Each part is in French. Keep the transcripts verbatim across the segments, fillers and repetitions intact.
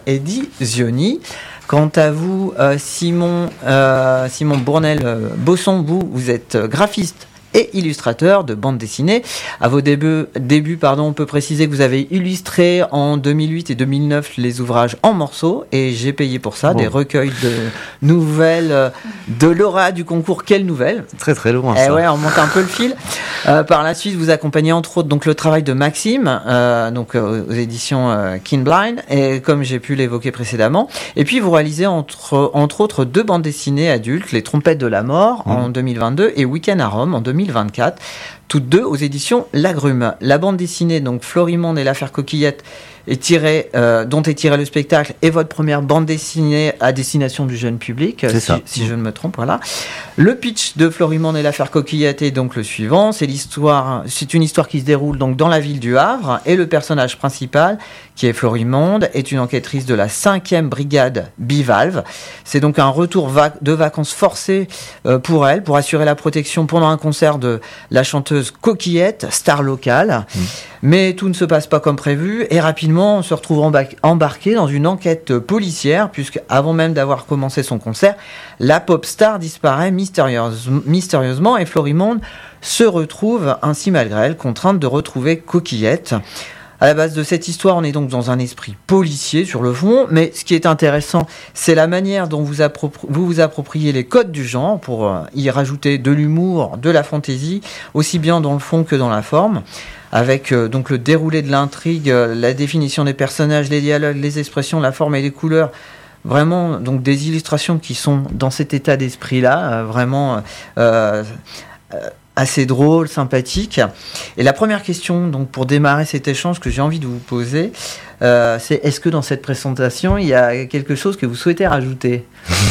Eddie Zioni. Quant à vous, euh, Simon, euh, Simon Bournel-Bosson, vous, vous êtes graphiste et illustrateur de bande dessinée. À vos débuts, débuts pardon, on peut préciser que vous avez illustré en deux mille huit et deux mille neuf les ouvrages En morceaux, et j'ai payé pour ça, bon. Des recueils de nouvelles de lauréats du concours Quelle nouvelle. Très très loin, eh ça. Ouais, on monte un peu le fil. Euh, par la suite, vous accompagnez entre autres donc, le travail de Maxime, euh, donc, euh, aux éditions euh, Kinblind, et comme j'ai pu l'évoquer précédemment. Et puis, vous réalisez entre, entre autres deux bandes dessinées adultes, Les Trompettes de la Mort mmh. en deux mille vingt-deux et Week-end à Rome en deux mille vingt-quatre, toutes deux aux éditions Lagrume. La bande dessinée, donc Florimonde et l'affaire Coquillette, est tirée, euh, dont est tiré le spectacle, est votre première bande dessinée à destination du jeune public, c'est si, ça. si je ne me trompe. Voilà. Le pitch de Florimonde et l'affaire Coquillette est donc le suivant. C'est l'histoire, c'est une histoire qui se déroule donc dans la ville du Havre, et le personnage principal, qui est Florimonde, est une enquêtrice de la cinquième brigade Bivalve. C'est donc un retour va- de vacances forcé euh, pour elle, pour assurer la protection pendant un concert de la chanteuse Coquillette, star locale. Mmh. Mais tout ne se passe pas comme prévu, et rapidement on se retrouve emba- embarqué dans une enquête policière, puisque avant même d'avoir commencé son concert, la pop star disparaît mystérieuse- mystérieusement, et Florimonde se retrouve ainsi malgré elle contrainte de retrouver Coquillette. À la base de cette histoire, on est donc dans un esprit policier sur le fond, mais ce qui est intéressant, c'est la manière dont vous appropri- vous, vous appropriez les codes du genre pour euh, y rajouter de l'humour, de la fantaisie, aussi bien dans le fond que dans la forme, avec euh, donc le déroulé de l'intrigue, euh, la définition des personnages, les dialogues, les expressions, la forme et les couleurs. Vraiment, donc des illustrations qui sont dans cet état d'esprit-là, euh, vraiment euh, euh, assez drôle, sympathique. Et la première question, donc pour démarrer cet échange que j'ai envie de vous poser, euh, c'est est-ce que dans cette présentation, il y a quelque chose que vous souhaitez rajouter ?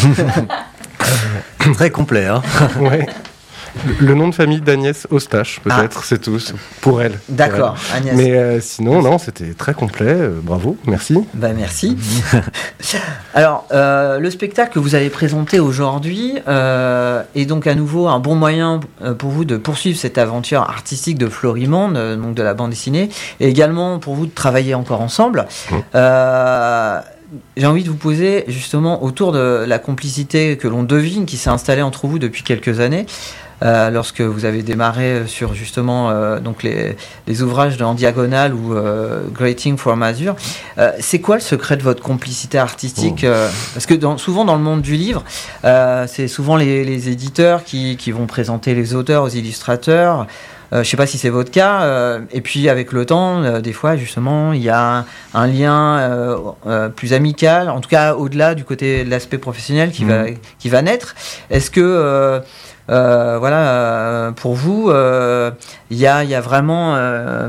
Très complet, hein. Ouais. Le, le nom de famille d'Agnès Eustache, peut-être, ah. c'est tout, pour elle. D'accord, pour elle. Agnès. Mais euh, sinon, non, c'était très complet, euh, bravo, merci. Ben, merci. Alors, euh, le spectacle que vous avez présenté aujourd'hui euh, est donc à nouveau un bon moyen pour vous de poursuivre cette aventure artistique de Florimonde, euh, donc de la bande dessinée, et également pour vous de travailler encore ensemble. Mmh. Euh, J'ai envie de vous poser justement autour de la complicité que l'on devine qui s'est installée entre vous depuis quelques années, euh, lorsque vous avez démarré sur justement euh, donc les, les ouvrages de En Diagonale ou euh, Greeting from Azure. Euh, c'est quoi le secret de votre complicité artistique ? euh, Parce que dans, souvent dans le monde du livre, euh, c'est souvent les, les éditeurs qui, qui vont présenter les auteurs aux illustrateurs. Euh, je ne sais pas si c'est votre cas. Euh, et puis avec le temps, euh, des fois justement, il y a un, un lien euh, euh, plus amical, en tout cas au-delà du côté de l'aspect professionnel qui mmh. va qui va naître. Est-ce que euh, euh, voilà, euh, pour vous, il euh, y a il y a vraiment euh,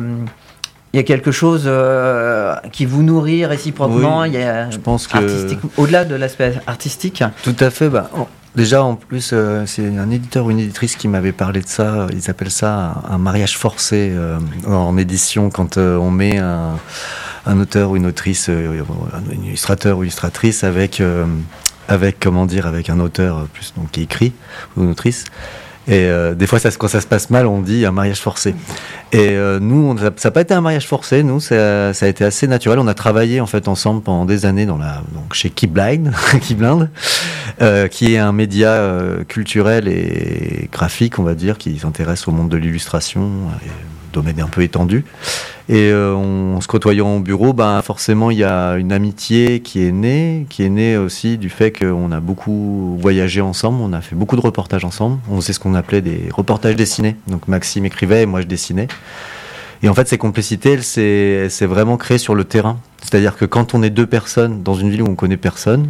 il y a quelque chose euh, qui vous nourrit réciproquement. Il oui, y a je pense que au-delà de l'aspect artistique. Tout à fait. Bah, oh. Déjà, en plus, euh, c'est un éditeur ou une éditrice qui m'avait parlé de ça. Ils appellent ça un, un mariage forcé euh, en édition, quand euh, on met un, un auteur ou une autrice, euh, un illustrateur ou illustratrice avec, euh, avec comment dire, avec un auteur plus donc qui écrit ou une autrice. Et euh, des fois, ça, quand ça se passe mal, on dit un mariage forcé. Et euh, nous, on, ça n'a pas été un mariage forcé. Nous, ça, ça a été assez naturel. On a travaillé en fait ensemble pendant des années dans la, donc chez Kinblind, Kinblind, euh, qui est un média euh, culturel et graphique, on va dire, qui s'intéresse au monde de l'illustration, et, domaine un peu étendu. Et euh, on, en se côtoyant au bureau, ben forcément il y a une amitié qui est née, qui est née aussi du fait qu'on a beaucoup voyagé ensemble, on a fait beaucoup de reportages ensemble. On faisait ce qu'on appelait des reportages dessinés. Donc Maxime écrivait et moi je dessinais. Et en fait, ces complicités, elles s'est, elles s'est vraiment créée sur le terrain. C'est-à-dire que quand on est deux personnes dans une ville où on connaît personne,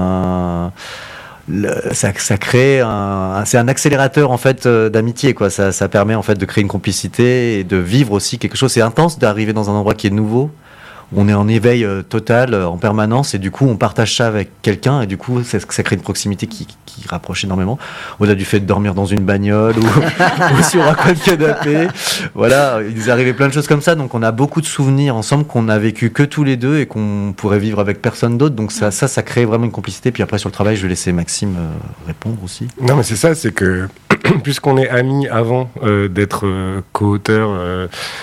ben Le, ça, ça crée un, c'est un accélérateur en fait euh, d'amitié quoi. Ça, ça permet en fait de créer une complicité et de vivre aussi quelque chose. C'est intense d'arriver dans un endroit qui est nouveau. On est en éveil euh, total euh, en permanence et du coup on partage ça avec quelqu'un et du coup ça, ça crée une proximité qui, qui rapproche énormément. Au-delà du fait de dormir dans une bagnole ou, ou sur un coin de canapé, voilà, il nous est arrivé plein de choses comme ça. Donc on a beaucoup de souvenirs ensemble qu'on a vécu que tous les deux et qu'on pourrait vivre avec personne d'autre. Donc ça, ça, ça crée vraiment une complicité. Puis après sur le travail, je vais laisser Maxime euh, répondre aussi. Non mais c'est ça, c'est que puisqu'on est amis avant euh, d'être euh, co-auteur euh,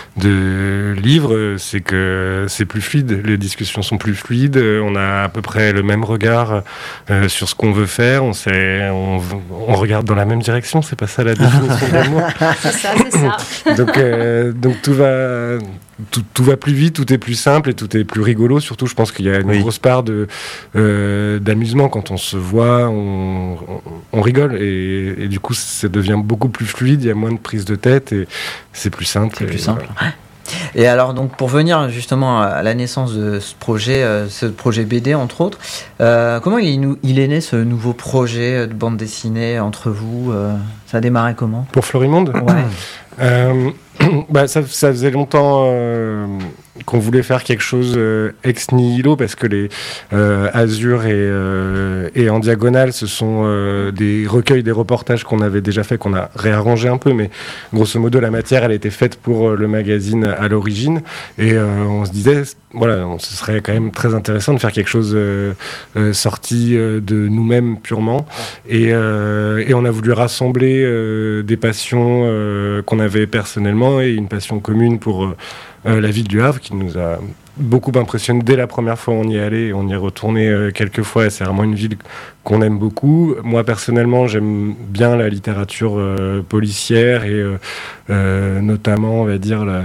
de livres, c'est que c'est plus fluide, les discussions sont plus fluides, on a à peu près le même regard euh, sur ce qu'on veut faire, on, sait, on, on regarde dans la même direction, c'est pas ça la définition d'amour. C'est ça, c'est ça. Donc, euh, donc tout va... Tout, tout va plus vite, tout est plus simple et tout est plus rigolo. Surtout, je pense qu'il y a une oui. grosse part de, euh, d'amusement. Quand on se voit, on, on, on rigole et, et du coup, ça devient beaucoup plus fluide. Il y a moins de prise de tête et c'est plus simple. C'est plus et, simple. Voilà. Et alors, donc, pour venir justement à la naissance de ce projet, euh, ce projet B D, entre autres, euh, comment il, il est né ce nouveau projet de bande dessinée entre vous euh, Ça a démarré comment ? Pour Florimonde ? Ouais. euh, bah, ça, ça faisait longtemps euh, qu'on voulait faire quelque chose euh, ex nihilo parce que les euh, Azur et, euh, et En Diagonale, ce sont euh, des recueils, des reportages qu'on avait déjà fait, qu'on a réarrangé un peu, mais grosso modo la matière elle était faite pour euh, le magazine à l'origine et euh, on se disait voilà, ce serait quand même très intéressant de faire quelque chose euh, euh, sorti euh, de nous-mêmes purement et, euh, et on a voulu rassembler euh, des passions euh, qu'on avait personnellement et une passion commune pour euh, euh, la ville du Havre qui nous a beaucoup impressionné dès la première fois où on y est allé et on y est retourné euh, quelques fois et c'est vraiment une ville qu'on aime beaucoup. Moi personnellement j'aime bien la littérature euh, policière et euh, euh, notamment on va dire la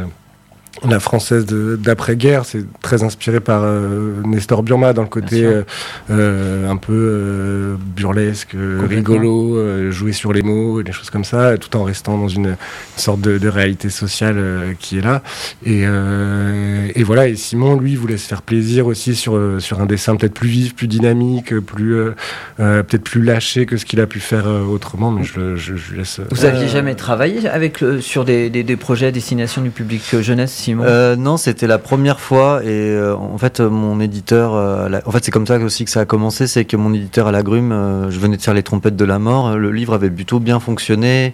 La française de, d'après-guerre, c'est très inspiré par euh, Nestor Burma dans le côté euh, euh, un peu euh, burlesque, rigolo, euh, jouer sur les mots, des choses comme ça, tout en restant dans une, une sorte de, de réalité sociale euh, qui est là. Et, euh, et voilà. Et Simon, lui, voulait se faire plaisir aussi sur sur un dessin peut-être plus vif, plus dynamique, plus euh, euh, peut-être plus lâché que ce qu'il a pu faire euh, autrement. Mais je, je, je laisse. Vous aviez euh... jamais travaillé avec le, sur des, des, des projets à destination du public jeunesse? Euh, non, c'était la première fois et euh, en fait mon éditeur, euh, la... en fait c'est comme ça aussi que ça a commencé, c'est que mon éditeur à l'Agrume, euh, je venais de faire Les Trompettes de la Mort, le livre avait plutôt bien fonctionné.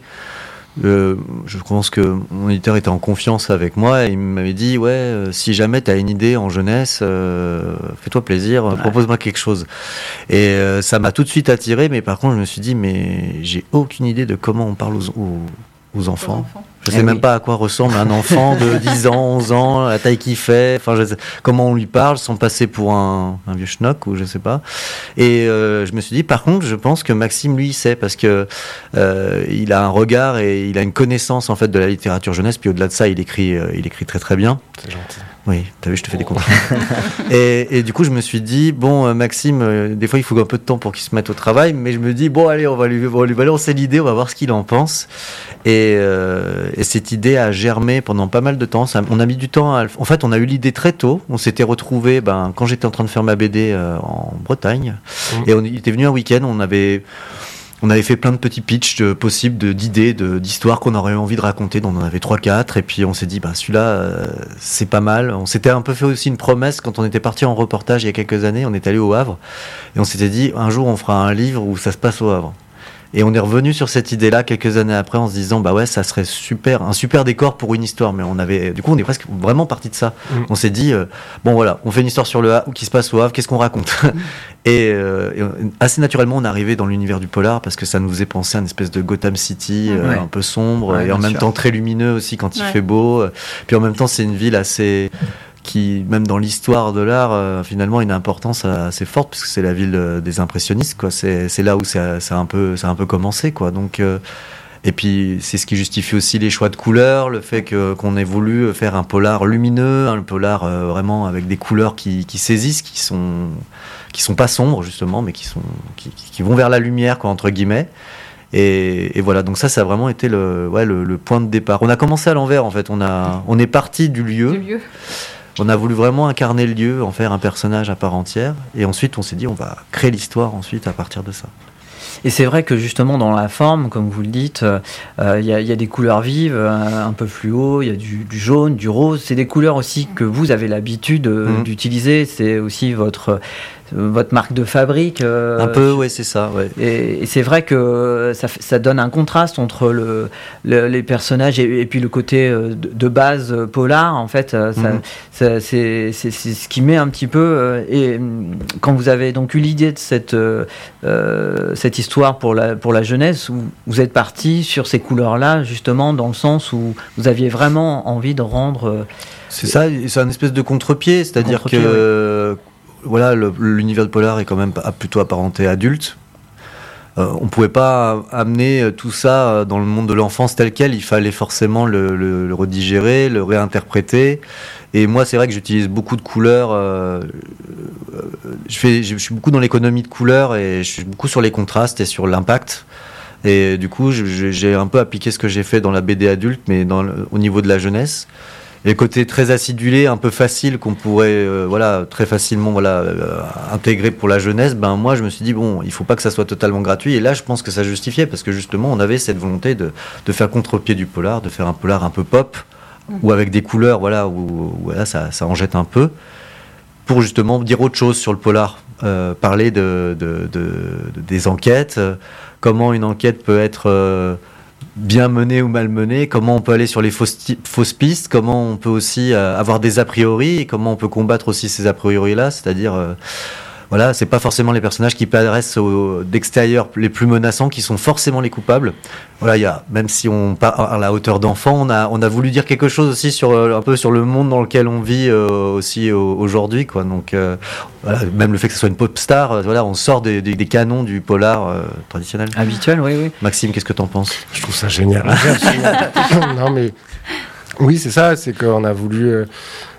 Euh, je pense que mon éditeur était en confiance avec moi et il m'avait dit ouais euh, si jamais t'as une idée en jeunesse euh, fais-toi plaisir, ouais. propose-moi quelque chose et euh, ça m'a tout de suite attiré mais par contre je me suis dit mais j'ai aucune idée de comment on parle aux, aux, aux enfants. Je sais eh même oui. pas à quoi ressemble un enfant de dix ans, onze ans, la taille qu'il fait, enfin, je sais, comment on lui parle sans passer pour un, un vieux schnock ou je sais pas. Et euh, je me suis dit, par contre, je pense que Maxime, lui, sait parce que euh, il a un regard et il a une connaissance en fait de la littérature jeunesse. Puis au-delà de ça, il écrit, euh, il écrit très très bien. C'est gentil. Oui, t'as vu, je te fais des compliments. et, et du coup, je me suis dit, bon, euh, Maxime, euh, des fois, il faut un peu de temps pour qu'il se mette au travail, mais je me dis, bon, allez, on va lui, on va lui balancer l'idée, on va voir ce qu'il en pense. Et, euh, et cette idée a germé pendant pas mal de temps. Ça, on a mis du temps à... En fait, on a eu l'idée très tôt. On s'était retrouvés ben, quand j'étais en train de faire ma B D euh, en Bretagne. Mmh. Et on il était venu un week-end, on avait... On avait fait plein de petits pitchs de, possibles de, d'idées, de, d'histoires qu'on aurait envie de raconter. Donc on en avait trois quatre. Et puis on s'est dit, bah, celui-là, euh, c'est pas mal. On s'était un peu fait aussi une promesse quand on était parti en reportage il y a quelques années. On est allé au Havre. Et on s'était dit, un jour, on fera un livre où ça se passe au Havre. Et on est revenu sur cette idée-là quelques années après en se disant, bah ouais, ça serait super, un super décor pour une histoire. Mais on avait, du coup, on est presque vraiment parti de ça. Mmh. On s'est dit, euh, bon voilà, on fait une histoire sur le Havre, qui se passe au Havre, qu'est-ce qu'on raconte? Mmh. et, euh, et assez naturellement, on est arrivé dans l'univers du polar parce que ça nous faisait penser à une espèce de Gotham City, mmh. euh, ouais. un peu sombre ouais, et en même sûr. temps très lumineux aussi quand ouais. il fait beau. Puis en même temps, c'est une ville assez... qui, même dans l'histoire de l'art, euh, finalement, a une importance assez forte, puisque c'est la ville euh, des impressionnistes, quoi. C'est, c'est là où ça, ça, a un peu, ça a un peu commencé, quoi. Donc, euh, et puis, c'est ce qui justifie aussi les choix de couleurs, le fait que, qu'on ait voulu faire un polar lumineux, un polar euh, vraiment avec des couleurs qui, qui saisissent, qui sont, qui sont pas sombres, justement, mais qui, sont, qui, qui vont vers la lumière, quoi, entre guillemets. Et, et voilà, donc ça, ça a vraiment été le, ouais, le, le point de départ. On a commencé à l'envers, en fait. On, a, on est parti du lieu. Du lieu. On a voulu vraiment incarner le lieu, en faire un personnage à part entière. Et ensuite, on s'est dit, on va créer l'histoire ensuite à partir de ça. Et c'est vrai que justement dans la forme, comme vous le dites, il euh, y, y a des couleurs vives, euh, un peu fluo, il y a du, du jaune, du rose. C'est des couleurs aussi que vous avez l'habitude euh, mmh. d'utiliser. C'est aussi votre... votre marque de fabrique. Euh, un peu, oui, c'est ça. Ouais. Et, et c'est vrai que ça, ça donne un contraste entre le, le, les personnages et, et puis le côté de, de base polar. En fait, ça, mm-hmm. ça, c'est, c'est, c'est ce qui met un petit peu. Et quand vous avez donc eu l'idée de cette, euh, cette histoire histoire pour la, pour la jeunesse, où vous êtes parti sur ces couleurs-là, justement, dans le sens où vous aviez vraiment envie de rendre... Euh, c'est ça, c'est un espèce de contre-pied, c'est-à-dire contre-pied, que... Oui. Euh, voilà, le, l'univers de polar est quand même plutôt apparenté adulte. Euh, on ne pouvait pas amener tout ça dans le monde de l'enfance tel quel, il fallait forcément le, le, le redigérer, le réinterpréter. Et moi, c'est vrai que j'utilise beaucoup de couleurs. Euh, je, fais, je suis beaucoup dans l'économie de couleurs et je suis beaucoup sur les contrastes et sur l'impact. Et du coup, je, j'ai un peu appliqué ce que j'ai fait dans la B D adulte, mais dans le, au niveau de la jeunesse. Et le côté très acidulé, un peu facile, qu'on pourrait euh, voilà, très facilement voilà, euh, intégrer pour la jeunesse, ben moi je me suis dit, bon, il ne faut pas que ça soit totalement gratuit. Et là, je pense que ça justifiait, parce que justement, on avait cette volonté de, de faire contre-pied du polar, de faire un polar un peu pop, mmh. ou avec des couleurs, voilà, où, où voilà, ça, ça en jette un peu, pour justement dire autre chose sur le polar, euh, parler de, de, de, de, des enquêtes, euh, comment une enquête peut être... Euh, bien mené ou mal mené, comment on peut aller sur les fausses, t- fausses pistes, comment on peut aussi euh, avoir des a priori, et comment on peut combattre aussi ces a priori-là, c'est-à-dire, euh, voilà, c'est pas forcément les personnages qui paraissent au, d'extérieur les plus menaçants qui sont forcément les coupables. Voilà, il y a, même si on parle à la hauteur d'enfant, on a, on a voulu dire quelque chose aussi sur, un peu sur le monde dans lequel on vit euh, aussi euh, aujourd'hui, quoi. Donc, euh, voilà, même le fait que ce soit une pop star, euh, voilà, on sort des, des, des canons du polar euh, traditionnel. Habituel, oui, oui. Maxime, qu'est-ce que t'en penses ? Je trouve ça génial. Non, mais oui, c'est ça, c'est qu'on a voulu euh,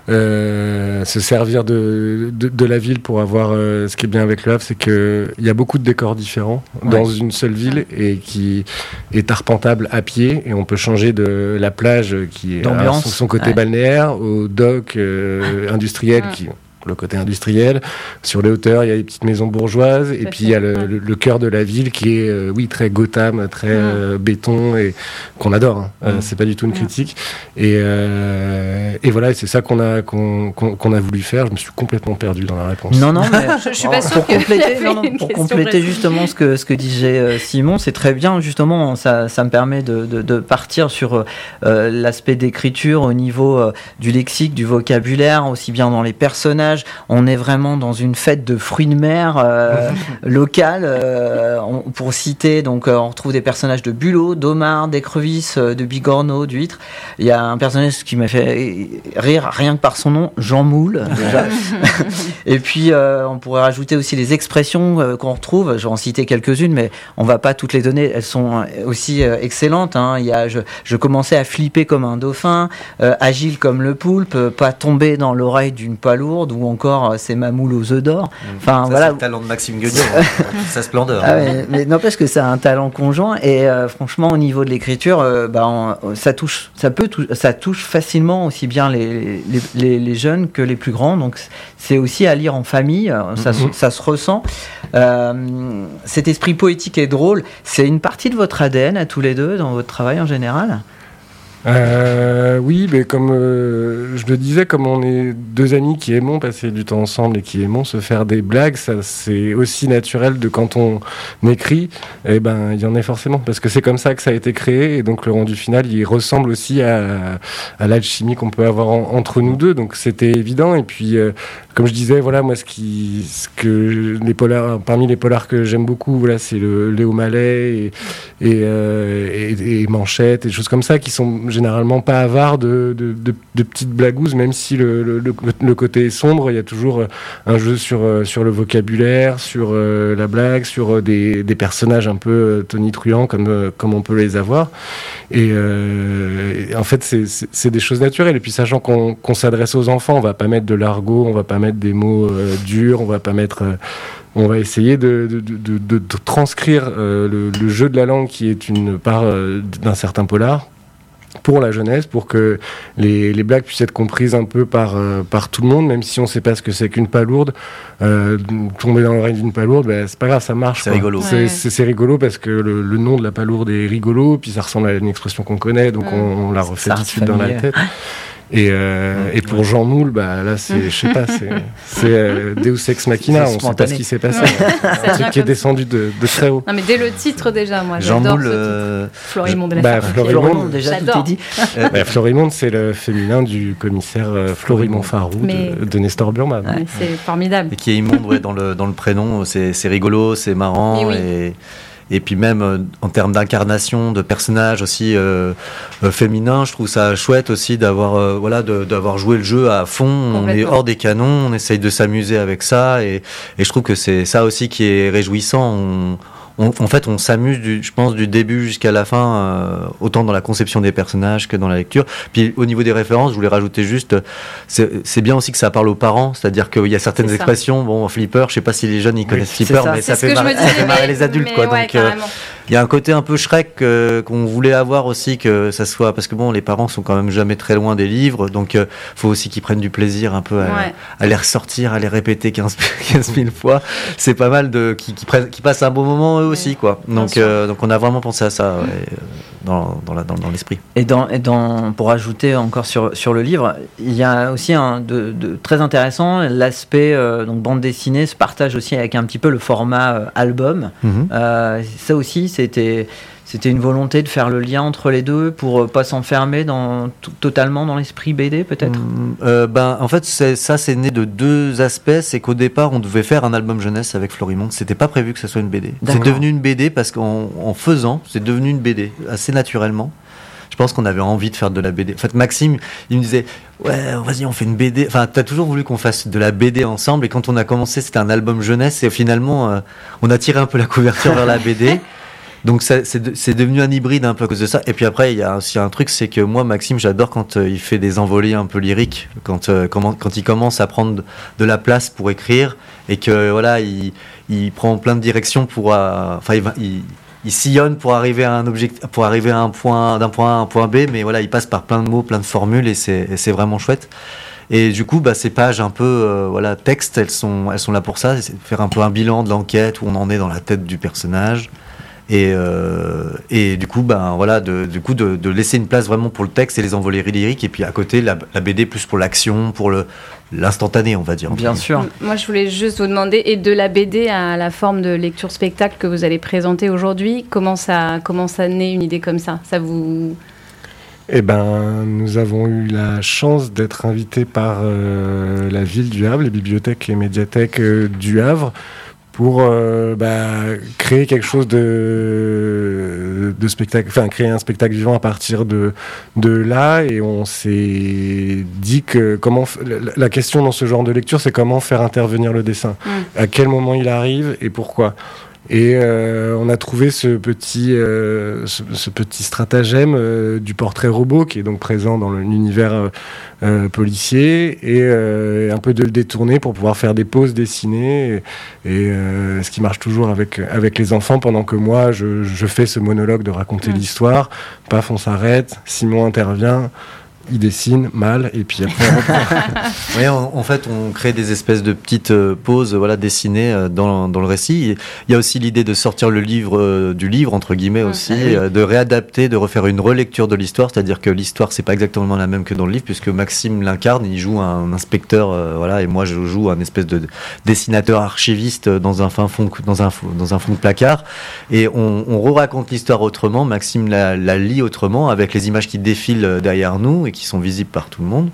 euh, se servir de, de, de la ville pour avoir... Euh, ce qui est bien avec Le Havre, c'est qu'il y a beaucoup de décors différents ouais. dans une seule ville et qui est arpentable à pied, et on peut changer de la plage qui a son, son côté ouais. balnéaire au dock euh, industriel ouais. qui... le côté industriel. Sur les hauteurs, il y a des petites maisons bourgeoises, et puis il y a le, le, le cœur de la ville qui est, euh, oui, très Gotham, très euh, béton, et qu'on adore. Hein. Euh, c'est pas du tout une critique. Et, euh, et voilà, et c'est ça qu'on a, qu'on, qu'on, qu'on a voulu faire. Je me suis complètement perdu dans la réponse. Non, non, mais je, je suis pas sûre pour compléter, non, non, pour compléter justement ce que, ce que disait Simon, c'est très bien, justement, ça, ça me permet de, de, de partir sur euh, l'aspect d'écriture au niveau euh, du lexique, du vocabulaire, aussi bien dans les personnages. On est vraiment dans une fête de fruits de mer euh, locale. Euh, on, pour citer, donc, euh, on retrouve des personnages de bulots, d'homards, d'écrevisses, euh, de bigorneaux, d'huîtres. Il y a un personnage qui m'a fait rire rien que par son nom, Jean Moule. Déjà. Et puis, euh, on pourrait rajouter aussi les expressions euh, qu'on retrouve. Je vais en citer quelques-unes, mais on va pas toutes les donner. Elles sont aussi euh, excellentes. Hein. Il y a, je, je commençais à flipper comme un dauphin, euh, agile comme le poulpe, euh, pas tomber dans l'oreille d'une palourde, ou encore c'est ma moule aux œufs d'or. Enfin, ça, voilà. C'est le talent de Maxime Gueugnon, sa splendeur. Ah ouais, mais n'empêche que c'est un talent conjoint, et euh, franchement, au niveau de l'écriture, euh, bah, on, ça touche, ça peut, tou- ça touche facilement aussi bien les, les, les, les jeunes que les plus grands. Donc c'est aussi à lire en famille, ça, mm-hmm. ça se ressent. Euh, cet esprit poétique et drôle, c'est une partie de votre A D N à tous les deux dans votre travail en général. Euh, oui, mais comme euh, je le disais, comme on est deux amis qui aimons passer du temps ensemble et qui aimons se faire des blagues, ça c'est aussi naturel de quand on écrit, eh ben il y en a forcément, parce que c'est comme ça que ça a été créé, et donc le rendu final il ressemble aussi à, à l'alchimie qu'on peut avoir en, entre nous deux, donc c'était évident. Et puis euh, comme je disais, voilà, moi ce qui, ce que les polars, parmi les polars que j'aime beaucoup, voilà, c'est le Léo Mallet et, et, euh, et, et Manchette et des choses comme ça qui sont généralement pas avare de, de, de, de petites blagouses, même si le, le, le, le côté est sombre, il y a toujours un jeu sur, sur le vocabulaire, sur euh, la blague, sur des, des personnages un peu tonitruants comme, comme on peut les avoir. Et, euh, et en fait, c'est, c'est, c'est des choses naturelles. Et puis, sachant qu'on, qu'on s'adresse aux enfants, on va pas mettre de l'argot, on va pas mettre des mots euh, durs, on va pas mettre... Euh, on va essayer de, de, de, de, de transcrire euh, le, le jeu de la langue qui est une part euh, d'un certain polar, pour la jeunesse, pour que les, les blagues puissent être comprises un peu par, euh, par tout le monde, même si on ne sait pas ce que c'est qu'une palourde. Euh, tomber dans l'oreille d'une palourde, ben, c'est pas grave, ça marche. C'est quoi. rigolo. C'est, ouais. c'est, c'est rigolo parce que le, le nom de la palourde est rigolo, puis ça ressemble à une expression qu'on connaît, donc mmh. on, on la refait ça tout de suite familier. dans la tête. Et, euh, et pour Jean Moule, bah, là, c'est, je sais pas, c'est, c'est euh, Deus Ex Machina, c'est on sait pas ce qui s'est passé. Ouais. Un truc qui est descendu de, de très haut. Non, mais dès le titre, déjà, moi, Jean j'adore Moule, ce euh... titre. Florimonde. Bah, Florimonde, déjà, j'adore. tout est dit. bah, Florimonde, c'est le féminin du commissaire euh, Florimond Farou mais... de, de Nestor Burman. Ouais, c'est formidable. Et qui est immonde, ouais, dans le, dans le prénom, c'est, c'est rigolo, c'est marrant, oui. et... Et puis même euh, en termes d'incarnation, de personnages aussi euh, euh, féminins, je trouve ça chouette aussi d'avoir, euh, voilà, de, d'avoir joué le jeu à fond. On est hors des canons, on essaye de s'amuser avec ça, et, et je trouve que c'est ça aussi qui est réjouissant. On, On, en fait, on s'amuse, du, je pense, du début jusqu'à la fin, euh, autant dans la conception des personnages que dans la lecture. Puis au niveau des références, je voulais rajouter juste, c'est, c'est bien aussi que ça parle aux parents, c'est-à-dire qu'il y a certaines expressions, bon, Flipper, je sais pas si les jeunes ils oui, connaissent Flipper, ça. mais ça fait, marrer, ça fait marrer les adultes, quoi. Ouais, donc, euh, il y a un côté un peu Shrek euh, qu'on voulait avoir aussi, que ça soit, parce que bon, les parents sont quand même jamais très loin des livres, donc euh, faut aussi qu'ils prennent du plaisir un peu à, ouais. à les ressortir, à les répéter quinze mille fois. C'est pas mal de qui, qui, prennent, qui passent un bon moment eux aussi, quoi. Donc, euh, donc on a vraiment pensé à ça ouais, dans, dans, la, dans, dans l'esprit. Et, dans, et dans, pour ajouter encore sur, sur le livre, il y a aussi un de, de très intéressant, l'aspect euh, donc bande dessinée se partage aussi avec un petit peu le format euh, album. Mm-hmm. Euh, ça aussi, c'était, c'était une volonté de faire le lien entre les deux pour ne pas s'enfermer dans, t- totalement dans l'esprit B D, peut-être mmh, euh, ben, En fait, c'est, ça, c'est né de deux aspects. C'est qu'au départ, on devait faire un album jeunesse avec Florimond. C'était pas prévu que ce soit une B D. D'accord. C'est devenu une B D parce qu'en en faisant, c'est devenu une B D assez naturellement. Je pense qu'on avait envie de faire de la B D. En fait, Maxime, il me disait « Ouais, vas-y, on fait une B D. » Enfin, t'as toujours voulu qu'on fasse de la B D ensemble. Et quand on a commencé, c'était un album jeunesse. Et finalement, euh, on a tiré un peu la couverture vers la B D. Donc ça, c'est, de, c'est devenu un hybride un peu à cause de ça. Et puis après, il y a aussi un truc, c'est que moi, Maxime, j'adore quand euh, il fait des envolées un peu lyriques, quand, euh, comment, quand il commence à prendre de la place pour écrire et que voilà, il, il prend plein de directions pour, enfin, euh, il, il, il sillonne pour arriver à un objectif, pour arriver à un point, d'un point A à un point B, mais voilà, il passe par plein de mots, plein de formules, et c'est, et c'est vraiment chouette. Et du coup, bah, ces pages un peu, euh, voilà, texte, elles sont, elles sont là pour ça, c'est faire un peu un bilan de l'enquête où on en est dans la tête du personnage. Et, euh, et du coup, ben voilà, de, du coup, de, de laisser une place vraiment pour le texte et les envolées lyriques, et puis à côté la, la B D plus pour l'action, pour le l'instantané, on va dire. Bien sûr. Moi, je voulais juste vous demander, et de la B D à la forme de lecture spectacle que vous allez présenter aujourd'hui, comment ça, comment ça naît une idée comme ça ? Ça vous Eh ben, nous avons eu la chance d'être invités par euh, la ville du Havre, les bibliothèques et médiathèques euh, du Havre, pour euh, bah, créer quelque chose de, de spectacle, enfin créer un spectacle vivant à partir de, de là, et on s'est dit que comment f- la question dans ce genre de lecture, c'est comment faire intervenir le dessin, mmh. à quel moment il arrive et pourquoi. Et euh, on a trouvé ce petit, euh, ce, ce petit stratagème euh, du portrait robot qui est donc présent dans le, l'univers euh, euh, policier, et euh, un peu de le détourner pour pouvoir faire des pauses dessinées, et, et euh, ce qui marche toujours avec, avec les enfants, pendant que moi je, je fais ce monologue de raconter mmh. l'histoire. Paf, on s'arrête, Simon intervient, il dessine mal, et puis après on reprend. Oui, en, en fait, on crée des espèces de petites euh, pauses, voilà, dessinées euh, dans, dans le récit. Il y a aussi l'idée de sortir le livre euh, du livre, entre guillemets, mmh, aussi, oui. euh, de réadapter, de refaire une relecture de l'histoire, c'est-à-dire que l'histoire, c'est pas exactement la même que dans le livre, puisque Maxime l'incarne, il joue un inspecteur, euh, voilà, et moi je joue un espèce de dessinateur archiviste dans un fin fond, dans un, dans un fond de placard, et on, on re-raconte l'histoire autrement. Maxime la, la lit autrement, avec les images qui défilent derrière nous et qui sont visibles par tout le monde.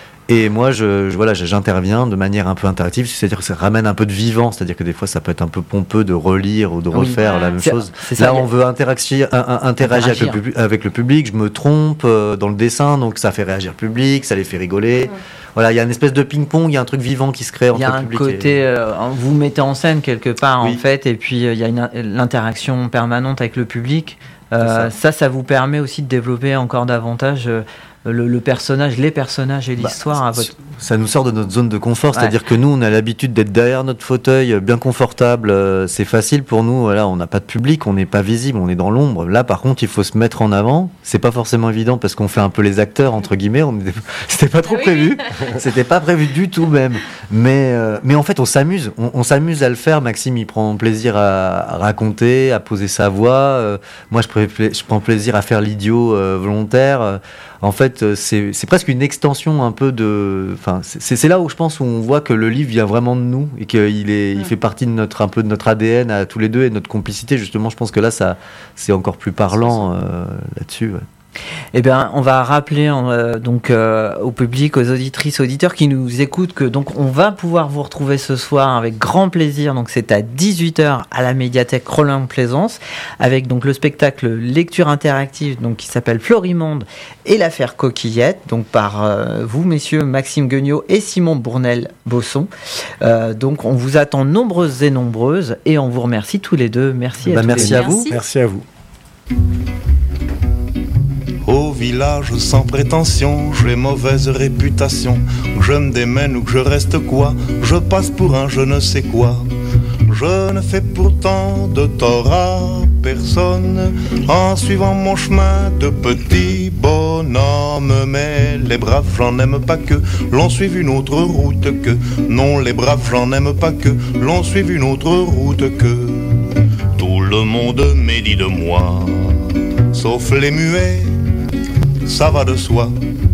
Et moi, je, je, voilà, j'interviens de manière un peu interactive, c'est-à-dire que ça ramène un peu de vivant, c'est-à-dire que des fois, ça peut être un peu pompeux de relire ou de refaire oui, la même c'est, chose. C'est Là, ça, on veut interagir, un, un, interagir avec le, avec le public, je me trompe euh, dans le dessin, donc ça fait réagir le public, ça les fait rigoler. Ouais. Voilà, il y a une espèce de ping-pong, il y a un truc vivant qui se crée entre le public. Il y a un côté, et... euh, vous mettez en scène quelque part, oui. en fait, et puis il euh, y a une, l'interaction permanente avec le public. Euh, ça. ça, ça vous permet aussi de développer encore davantage... Euh, Le, le personnage, les personnages et l'histoire. Bah, à votre... Ça nous sort de notre zone de confort, ouais. c'est-à-dire que nous, on a l'habitude d'être derrière notre fauteuil, bien confortable. Euh, c'est facile pour nous. Voilà, on n'a pas de public, on n'est pas visible, on est dans l'ombre. Là, par contre, il faut se mettre en avant. C'est pas forcément évident parce qu'on fait un peu les acteurs entre guillemets. On était... C'était pas trop ah oui. prévu. C'était pas prévu du tout même. Mais euh, mais en fait, on s'amuse. On, on s'amuse à le faire. Maxime, il prend plaisir à, à raconter, à poser sa voix. Euh, moi, je, pré... je prends plaisir à faire l'idiot euh, volontaire. En fait, c'est, c'est presque une extension un peu de... Enfin, c'est, c'est là où je pense où on voit que le livre vient vraiment de nous et qu'il est, il fait partie de notre, un peu de notre A D N à tous les deux et de notre complicité. Justement, je pense que là, ça, c'est encore plus parlant euh, là-dessus. Ouais. Eh bien, on va rappeler euh, donc euh, au public, aux auditrices, auditeurs qui nous écoutent que donc on va pouvoir vous retrouver ce soir avec grand plaisir. Donc c'est à dix-huit heures à la médiathèque Rollin-Plaisance avec donc le spectacle lecture interactive donc qui s'appelle Florimonde et l'affaire Coquillette, donc par euh, vous messieurs Maxime Guignot et Simon Bournel-Bosson. Euh, donc on vous attend nombreuses et nombreuses et on vous remercie tous les deux. Merci. Bah, à tous merci les à deux. vous. Merci à vous. Au village sans prétention, j'ai mauvaise réputation. Que je me démène ou que je reste quoi, je passe pour un je ne sais quoi. Je ne fais pourtant de tort à personne en suivant mon chemin de petit bonhomme. Mais les braves, j'en aime pas que l'on suive une autre route que. Non, les braves, j'en aime pas que l'on suive une autre route que. Tout le monde médit de moi, sauf les muets. Ça va de soi.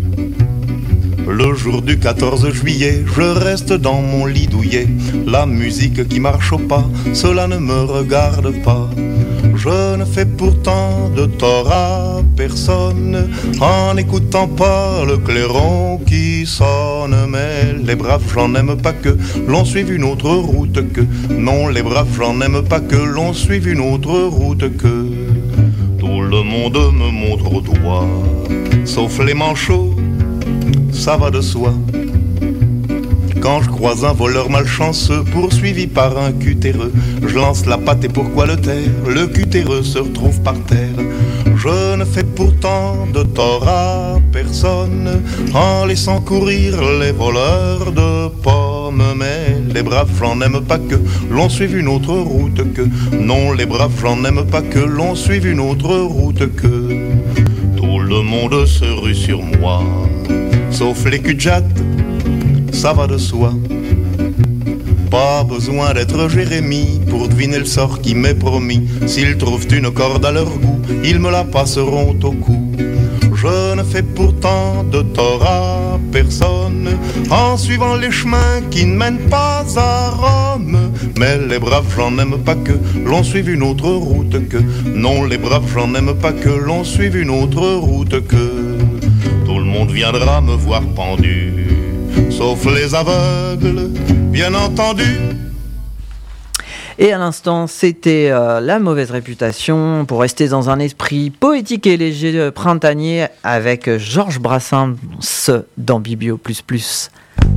Le jour du quatorze juillet, je reste dans mon lit douillet. La musique qui marche au pas, cela ne me regarde pas. Je ne fais pourtant de tort à personne en n'écoutant pas le clairon qui sonne. Mais les braves, j'en aime pas que l'on suive une autre route que. Non, les braves, j'en aime pas que l'on suive une autre route que. Tout le monde me montre au doigt, sauf les manchots, ça va de soi. Quand je croise un voleur malchanceux poursuivi par un cutéreux, je lance la patte et pourquoi le taire? Le cutéreux se retrouve par terre. Je ne fais pourtant de tort à personne en laissant courir les voleurs de pommes. Mais les braves, j'en aime pas que l'on suive une autre route que. Non, les braves, j'en aime pas que l'on suive une autre route que. Tout le monde se rue sur moi, sauf les cul-de-jatte, ça va de soi. Pas besoin d'être Jérémie pour deviner le sort qui m'est promis. S'ils trouvent une corde à leur goût, ils me la passeront au cou. Je ne fais pourtant de tort à personne en suivant les chemins qui ne mènent pas à Rome. Mais les braves, j'en aime pas que l'on suive une autre route que. Non, les braves, j'en aime pas que l'on suive une autre route que. Tout le monde viendra me voir pendu, sauf les aveugles, bien entendu. Et à l'instant, c'était euh, La mauvaise réputation, pour rester dans un esprit poétique et léger euh, printanier avec euh, Georges Brassens dans Biblio plus plus.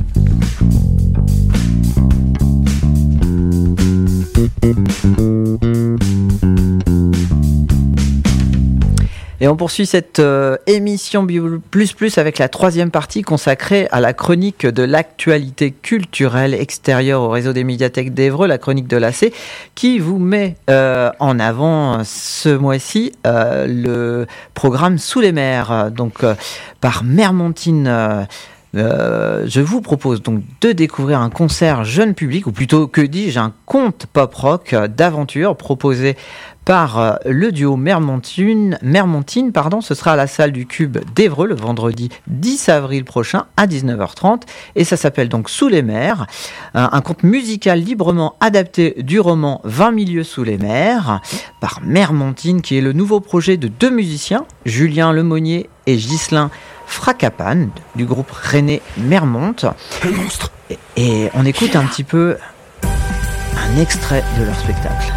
Et on poursuit cette euh, émission Bio plus plus avec la troisième partie consacrée à la chronique de l'actualité culturelle extérieure au réseau des médiathèques d'Évreux, la chronique de l'A C, qui vous met euh, en avant ce mois-ci euh, le programme Sous les mers, donc euh, par Mermontine. Euh, Euh, je vous propose donc de découvrir un concert jeune public, ou plutôt que dis-je, un conte pop-rock d'aventure proposé par euh, le duo Mermontine. Mermontine, pardon, ce sera à la salle du Cube d'Évreux le vendredi dix avril prochain à dix-neuf heures trente, et ça s'appelle donc Sous les mers, un, un conte musical librement adapté du roman vingt milieux sous les mers par Mermontine, qui est le nouveau projet de deux musiciens, Julien Lemonnier et Ghislain Fracapane du groupe René Mermonte. Le monstre. Et, et on écoute un petit peu un extrait de leur spectacle.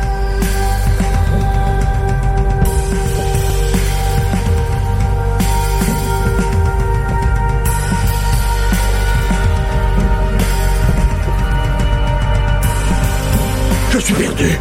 Je suis perdu.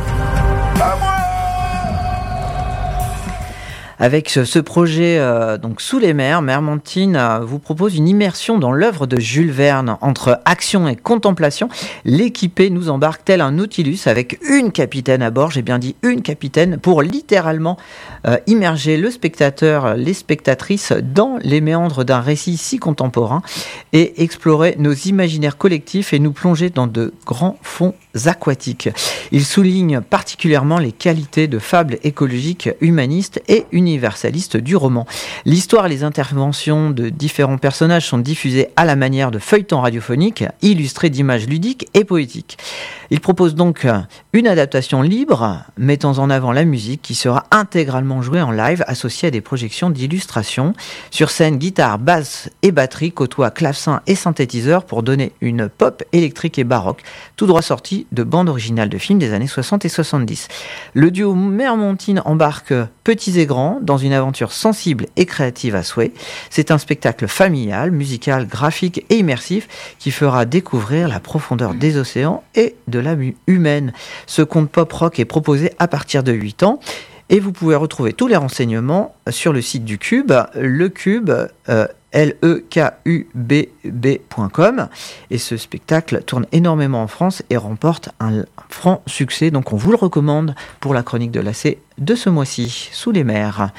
Avec ce, ce projet euh, donc Sous les mers, Mermontine euh, vous propose une immersion dans l'œuvre de Jules Verne. Entre action et contemplation, l'équipée nous embarque tel un Nautilus avec une capitaine à bord, j'ai bien dit une capitaine, pour littéralement euh, immerger le spectateur, les spectatrices dans les méandres d'un récit si contemporain et explorer nos imaginaires collectifs et nous plonger dans de grands fonds aquatiques. Il souligne particulièrement les qualités de fables écologiques, humanistes et universelles universaliste du roman. L'histoire et les interventions de différents personnages sont diffusées à la manière de feuilletons radiophoniques, illustrés d'images ludiques et poétiques. Il propose donc une adaptation libre, mettant en avant la musique qui sera intégralement jouée en live, associée à des projections d'illustrations. Sur scène, guitare, basse et batterie côtoient clavecin et synthétiseur pour donner une pop électrique et baroque, tout droit sorti de bandes originales de films des années soixante et soixante-dix. Le duo Mère-Montine embarque petits et grands dans une aventure sensible et créative à souhait. C'est un spectacle familial, musical, graphique et immersif qui fera découvrir la profondeur des océans et de l'âme humaine. Ce conte pop-rock est proposé à partir de huit ans et vous pouvez retrouver tous les renseignements sur le site du Cube, le Cube, euh, L E K U B B point com. Et ce spectacle tourne énormément en France et remporte un franc succès. Donc on vous le recommande pour la chronique de l'A C de ce mois-ci, Sous les mers.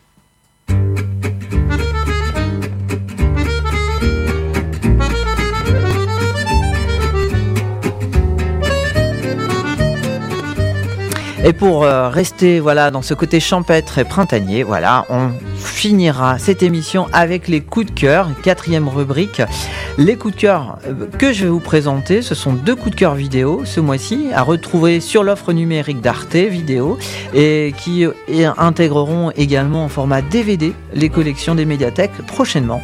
Et pour euh, rester voilà dans ce côté champêtre et printanier, voilà, on finira cette émission avec les coups de cœur, quatrième rubrique. Les coups de cœur que je vais vous présenter, ce sont deux coups de cœur vidéo ce mois-ci, à retrouver sur l'offre numérique d'Arte Vidéo et qui et intégreront également en format D V D les collections des médiathèques prochainement.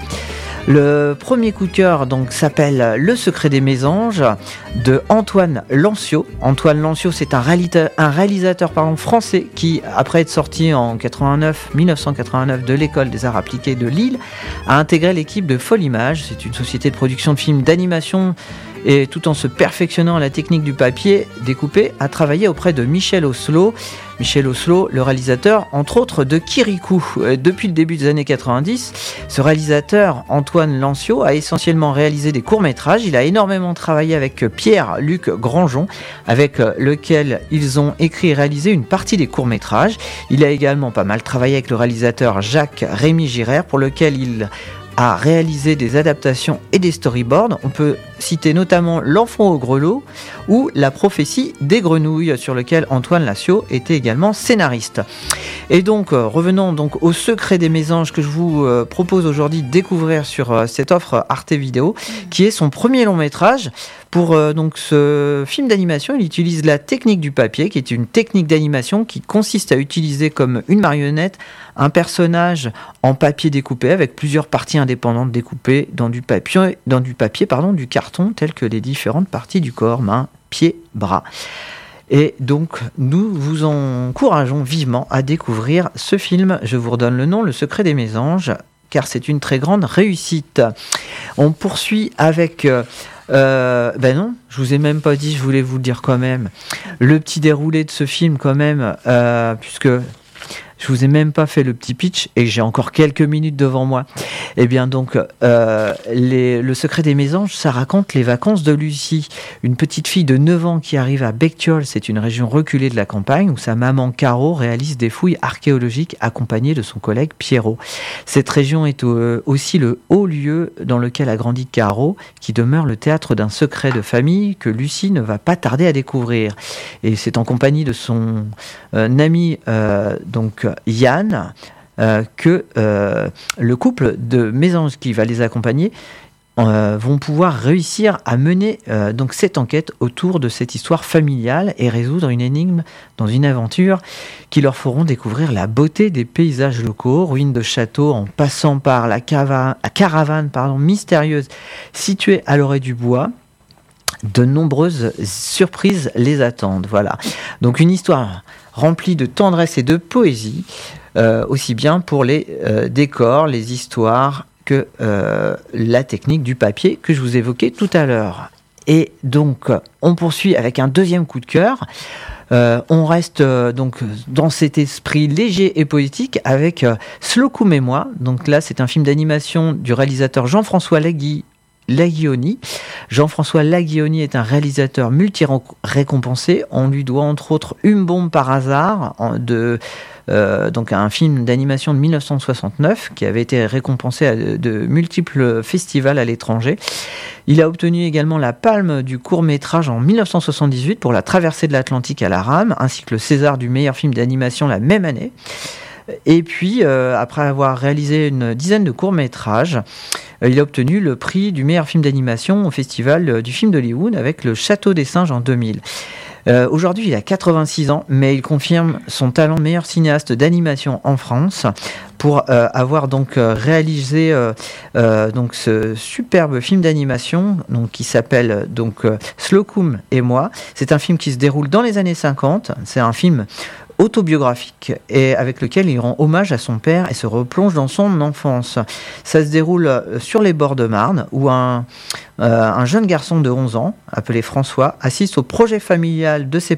Le premier coup de cœur donc s'appelle Le secret des mésanges de Antoine Lancio. Antoine Lancio, c'est un, réalita- un réalisateur pardon, français qui, après être sorti en quatre-vingt-neuf, dix-neuf cent quatre-vingt-neuf de l'école des arts appliqués de Lille, a intégré l'équipe de Folimage. C'est une société de production de films d'animation et tout en se perfectionnant à la technique du papier découpé, a travaillé auprès de Michel Oslo. Michel Oslo, le réalisateur, entre autres, de Kirikou. Depuis le début des années quatre-vingt-dix, ce réalisateur, Antoine Lancio, a essentiellement réalisé des courts-métrages. Il a énormément travaillé avec Pierre-Luc Granjon, avec lequel ils ont écrit et réalisé une partie des courts-métrages. Il a également pas mal travaillé avec le réalisateur Jacques-Rémy Girard, pour lequel il a réalisé des adaptations et des storyboards. On peut citer notamment L'Enfant au grelot ou La prophétie des grenouilles, sur lequel Antoine Lancio était également scénariste. Et donc, euh, revenons donc au secret des mésanges que je vous euh, propose aujourd'hui de découvrir sur euh, cette offre Arte Vidéo, qui est son premier long métrage. Pour euh, donc ce film d'animation, il utilise la technique du papier, qui est une technique d'animation qui consiste à utiliser comme une marionnette un personnage en papier découpé avec plusieurs parties indépendantes découpées dans du papier, dans du papier pardon, du carton, telles que les différentes parties du corps, mains, pieds, bras. Et donc, nous vous encourageons vivement à découvrir ce film. Je vous redonne le nom, Le secret des mésanges, car c'est une très grande réussite. On poursuit avec... Euh, Euh, ben non, je vous ai même pas dit, je voulais vous le dire quand même. Le petit déroulé de ce film quand même, euh, puisque je vous ai même pas fait le petit pitch et j'ai encore quelques minutes devant moi. Eh bien donc, euh, les, Le secret des mésanges, ça raconte les vacances de Lucie, une petite fille de neuf ans qui arrive à Bectiol, c'est une région reculée de la campagne, où sa maman Caro réalise des fouilles archéologiques accompagnée de son collègue Pierrot. Cette région est euh, aussi le haut lieu dans lequel a grandi Caro, qui demeure le théâtre d'un secret de famille que Lucie ne va pas tarder à découvrir. Et c'est en compagnie de son euh, ami euh, donc Yann, euh, que euh, le couple de mésanges qui va les accompagner euh, vont pouvoir réussir à mener euh, donc cette enquête autour de cette histoire familiale et résoudre une énigme dans une aventure qui leur feront découvrir la beauté des paysages locaux, ruines de châteaux en passant par la, cava- la caravane pardon, mystérieuse située à l'orée du bois. De nombreuses surprises les attendent. Voilà. Donc une histoire remplie de tendresse et de poésie, euh, aussi bien pour les euh, décors, les histoires que euh, la technique du papier que je vous évoquais tout à l'heure. Et donc, on poursuit avec un deuxième coup de cœur. Euh, on reste euh, donc dans cet esprit léger et poétique avec euh, Slocum et moi. Donc là, c'est un film d'animation du réalisateur Jean-François Lagui. Laguioni. Jean-François Laguioni est un réalisateur multi-récompensé. On lui doit entre autres Une bombe par hasard, de, euh, donc un film d'animation de dix-neuf cent soixante-neuf qui avait été récompensé à de, de multiples festivals à l'étranger. Il a obtenu également la palme du court-métrage en dix-neuf cent soixante-dix-huit pour La traversée de l'Atlantique à la rame, ainsi que le César du meilleur film d'animation la même année. Et puis, euh, après avoir réalisé une dizaine de courts-métrages, euh, il a obtenu le prix du meilleur film d'animation au Festival euh, du film d'Hollywood avec Le Château des singes en deux mille. Euh, aujourd'hui, il a quatre-vingt-six ans, mais il confirme son talent de meilleur cinéaste d'animation en France pour euh, avoir donc euh, réalisé euh, euh, donc ce superbe film d'animation donc qui s'appelle donc euh, Slocum et moi. C'est un film qui se déroule dans les années cinquante. C'est un film autobiographique et avec lequel il rend hommage à son père et se replonge dans son enfance. Ça se déroule sur les bords de Marne où un, euh, un jeune garçon de onze ans, appelé François, assiste au projet familial de ses